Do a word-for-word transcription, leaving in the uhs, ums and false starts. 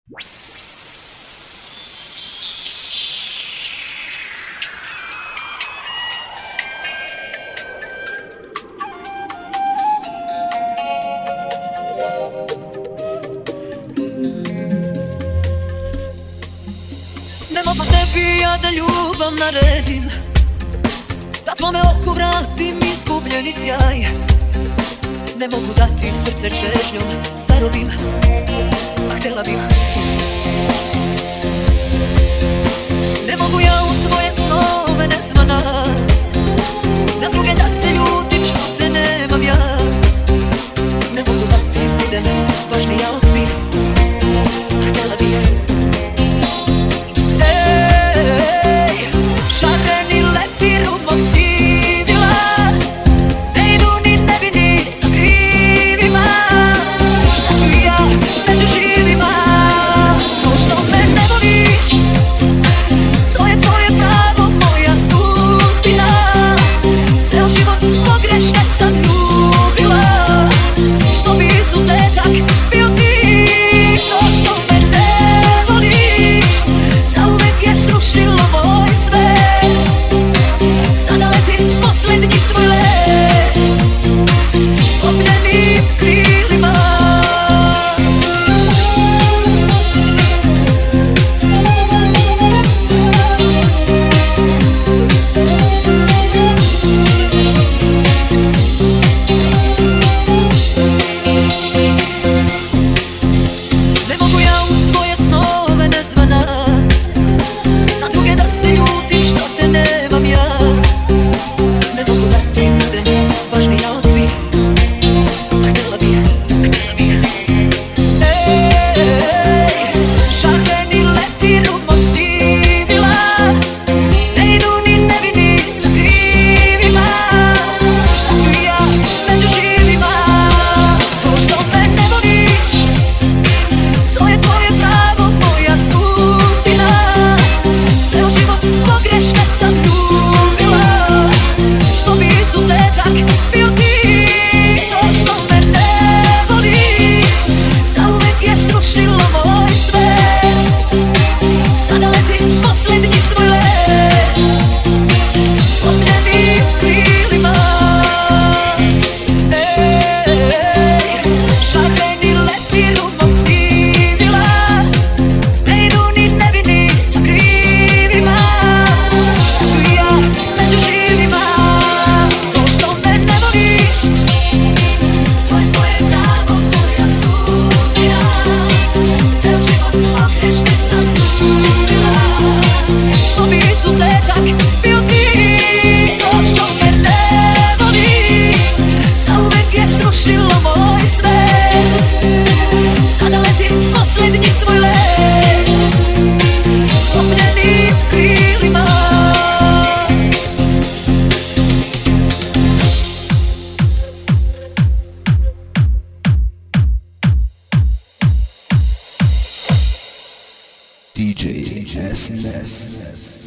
Ne mogu tebi ja da ljubav naredim, da tvome oku vratim izgubljeni sjaj. Ne mogu da ti srce čežnjom zarobim, a htjela bih. Ne mogu ja u tvoje snove nezvana, na druge da se ljutim što te nemam ja. Ne mogu da ti budem važnija od svih, a htjela bih. Ej, šareni leptir u mog sivila, ne idu ni tebi ni sa krivima. Šta ću ja među živima? To što me ne voliš, to je tvoje pravo, moja sudbina. Ceo život pogrešne sam ljubila, što bi izuzetak bio ti. To što me ne voliš, zauvek je srušilo moj svet. Sada letim posljednji svoj let, sklopljenim krilima. Ne mogu ja u tvoje snove nezvana, na druge da se ljutim što te nemam ja. Ne mogu da ti budem važnija od svih, a htjela bih. Ej, šareni leptir u mog sivila, ne idu ni tebi ni sa krivima. Šta ću ja među živima? To što me ne voliš, to je tvoje pravo, moja sudbina. Ceo život pogrešne sam ljubila, što bi izuzetak bio ti. To što me ne voliš, zauvek je srušilo moj svet. Sada letim posljednji svoj let, sklopljenim krilima. Ej, šareni leptir u mog sivila, ne idu ni tebi ni sa krivima. Šta ću ja među živima? To što me ne voliš, to je tvoje pravo, moja sudbina. Ceo život pogrešne sam ljubila, što bi izuzetak bio ti. To što me ne voliš, zauvek je srušilo moj svet. Sada letim posljednji svoj let, sklopljenim krilima. D J S N S